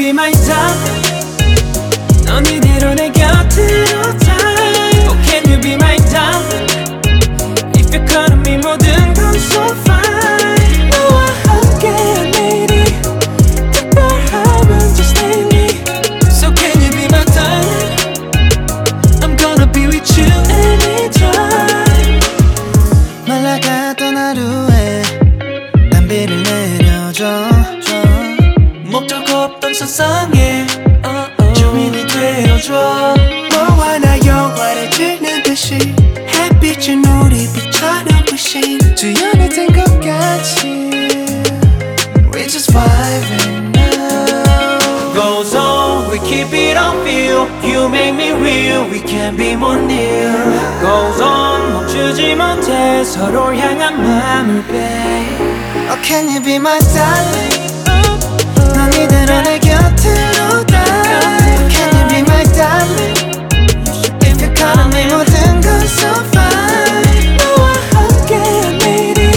be my darling? 넌 이대로 내 곁으로 die. Oh, can you be my darling? If you call me 모든 건 so fine. 너와 함께한 내일이 특별하면 just lately. So can you be my darling? I'm gonna be with you anytime. 말라갔던 하루에 담비를 내려줘. 목적 없던 세상에 주인이 되어줘. 너와 나 영화를 찍는 듯이 햇빛은 우리 빛처럼 부신 주연이 된 것 같이 We're just vibing now. Goes on, we keep it on feel. You make me real, we can't be more near. Goes on, 멈추지 못해 서로 향한 마음을 babe. Oh, can you be my darling? 넌 이대로 내 곁으로 die. Oh, can you be my darling? If you call me 모든 건 so fine. 너와 함께한 내일이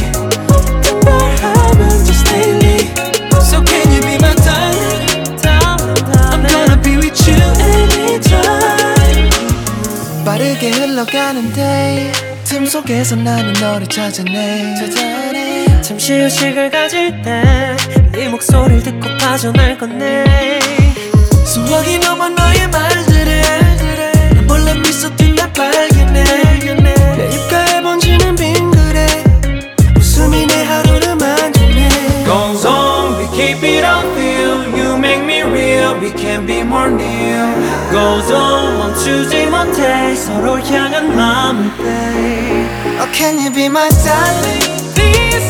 특별하면 just lately. So can you be my darling? I'm gonna be with you anytime. 빠르게 흘러가는 day 틈 속에서 나는 너를 찾아내. 잠시 휴식을 가질 때 네 목소리를 듣고 빠져날 건데 수학이 넘어 너의 말들에 난 몰래 미소든 날 발견해. 내 입가에 번지는 빙그레 웃음이 내 하루를 만드네. Goes on, we keep it on feel. You make me real, we can't be more near. Goes on, 멈추지 못해 서로 향한 마음을 babe. Oh, can you be my darling? This